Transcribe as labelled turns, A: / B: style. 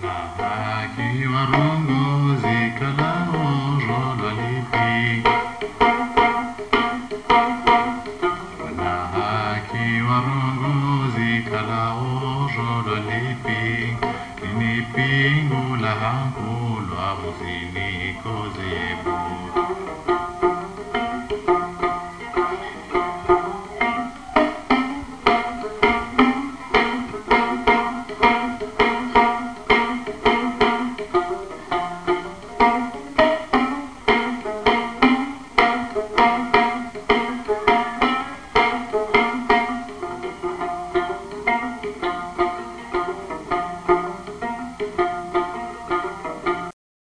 A: haki warongozi kalao jololipi. Wana haki warongozi kalao jololipi. Ini pingu la hangu lwa muzini kozebu.